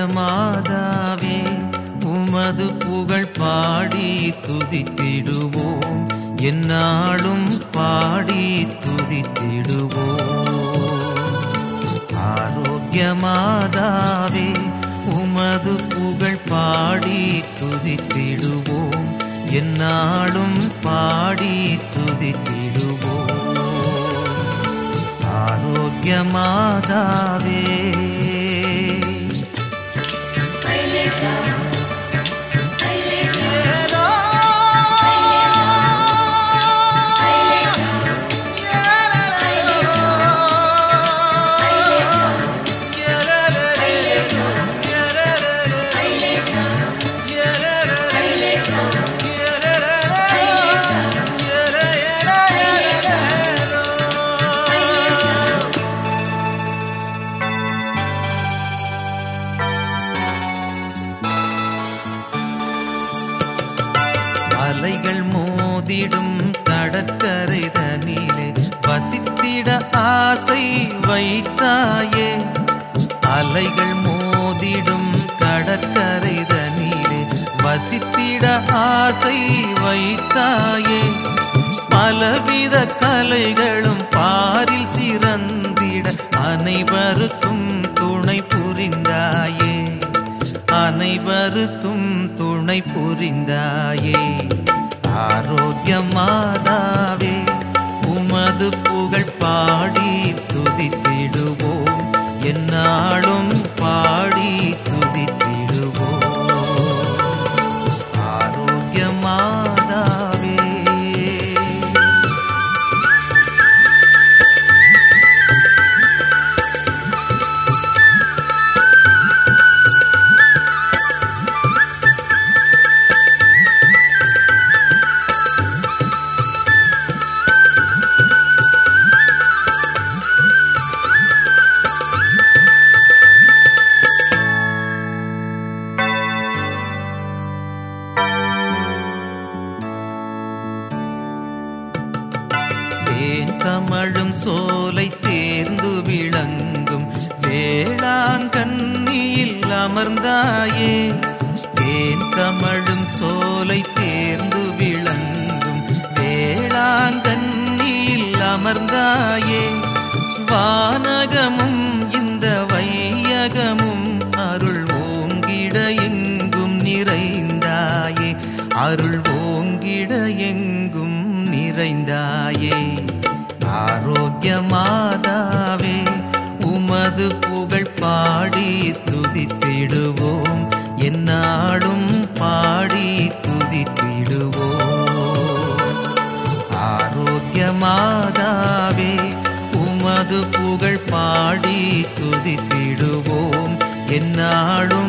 மாதாவே உமது புகழ் பாடி துதித்திடுவோம், எந்நாளும் பாடி துதித்திடுவோம். ஆரோக்கிய மாதாவே உமது புகழ் பாடி துதித்திடுவோம், எந்நாளும் பாடி துதித்திடுவோம். ஆரோக்கிய மாதாவே அலைகள் மோதிடும் கடற்கரை தனிலே வசித்திட ஆசை வைத்தாயே. அலைகள் மோதிடும் கடற்கரை தனிலே வசித்திட ஆசை வைத்தாயே. பலவித கலைகளும் பாரில் சிறந்திட அனைவருக்கும் துணை புரிந்தாயே, அனைவருக்கும் துணை புரிந்தாயே. ஆரோக்கிய மாதாவே உமது புகழ் பாடி துதித்திடுவோம், எந்நாளும் பாடி துதித்திடுவோம். ஆரோக்கிய மாதாவே தேன் கமழும் சோலை தேர்ந்து விளங்கும் வேளாங்கண்ணியில் அமர்ந்தாயே. தேன் கமழும் சோலை தேர்ந்து விளங்கும் வேளாங்கண்ணியில் அமர்ந்தாயே. வானகமும் இந்த வையகமும் அருள் ஓங்கிட எங்கும் நிறைந்தாயே, அருள் ஓங்கிட எங்கும் நிறைந்தாயே. ஆரோக்கிய மாதாவே உமது புகழ் பாடி துதித்திடுவோம், எந்நாளும் பாடி துதித்திடுவோம். ஆரோக்கிய மாதாவே உமது புகழ் பாடி துதித்திடுவோம், எந்நாளும்